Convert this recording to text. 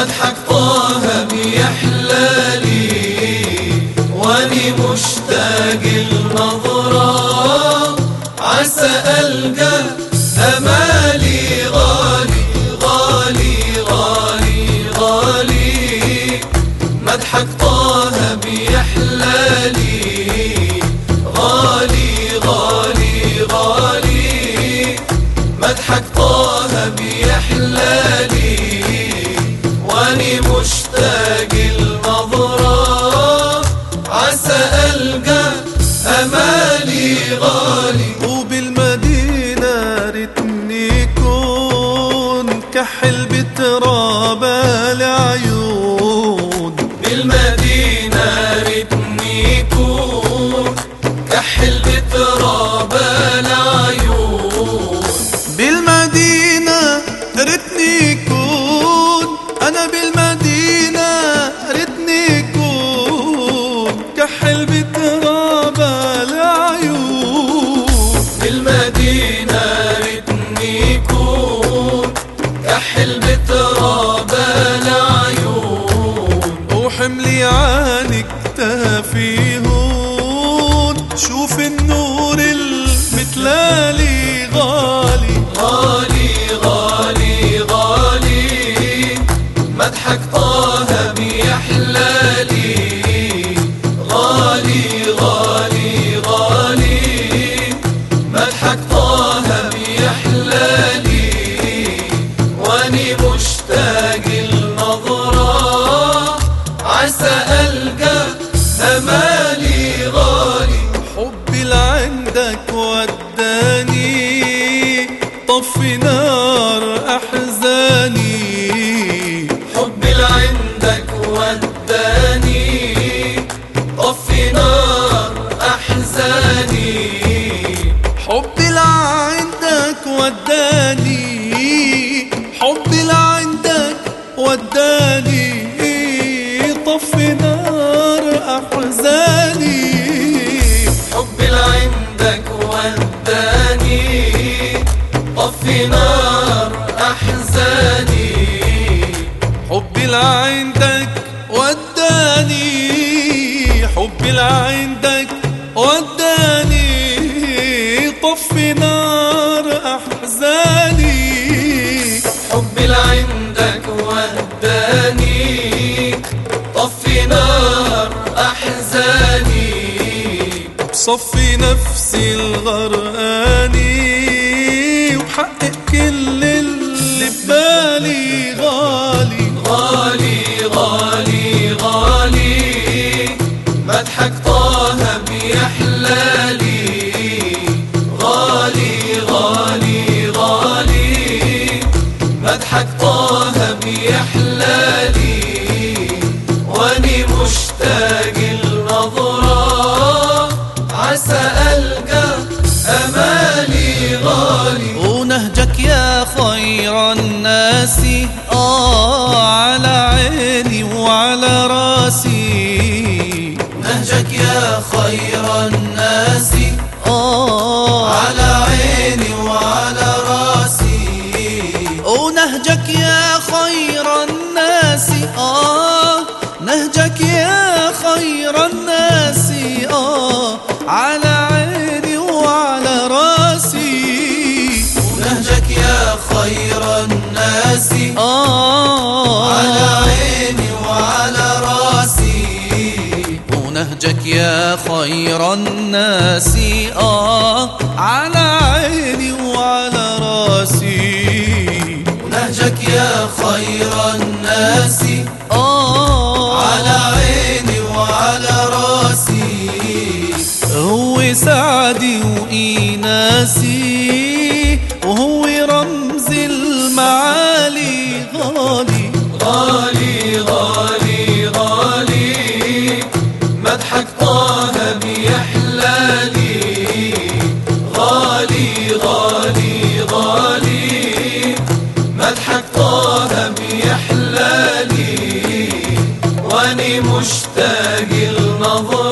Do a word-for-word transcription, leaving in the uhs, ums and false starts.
مدحك طه بيحلالي واني مشتاق النظرة، عسى ألقى أمالي غالي غالي غالي غالي. مدحك طه بيحلالي غالي غالي غالي. مدحك طه بيحلالي واني مشتاق النظرة، عسى ألقى أمالي غالي. وبالمدينة ريتني كون كحل بتراب العيون، بالمدينة ريتني كون كحل بتراب العيون. بالمدينة ريتني كون، أنا بالمدينة ريتني كون كحل بتراب العيون. بالمدينة ريتني كون كحل بتراب العيون. وحملي عنك تافيهون، شوف النور المتلالي غالي غالي غالي غالي. مدحك طه بيحلالي غالي غالي غالي. مدحك طه بيحلالي واني مشتاق النظرة، عسى ألقى أمالي غالي. حبي لعندك وداني طفي نار أحزاني. حبي لعندك وداني طفي نار أحزاني. حبي لعندك وداني، حبي لعندك وداني طفي نار أحزاني. حبي لعندك وداني طفي نار أحزاني. حبي لعندك وداني، حبي لعندك وداني طفي نار أحزاني. حبي لعندك وداني طفي نار أحزاني. بصفي نفسي الغرقاني وبحقق كل اللي ببالي غالي غالي غالي غالي. مدحك طه بيحلالي غالي غالي غالي. مدحك طه بيحلالي واني مشتاق النظرة، عسى ألقى أمالي غالي. ونهجك يا خير الناس آه على عيني وعلى راسي. نهجك يا خير الناس آه على عيني وعلى راسي. ونهجك يا خير الناس آه نهجك يا خير الناس آه على عيني وعلى راسي. نهجك يا خير الناس آه على عيني وعلى راسي. ونهجك يا خير الناس آه على عيني وعلى راسي. ونهجك يا خير الناس آه على عيني وعلى راسي. هو سعدي وإيناسي وهو رمز المعالي غالي غالي غالي غالي. مدحك طه بيحلالي غالي غالي غالي. مدحك طه بيحلالي واني مشتاق النظر،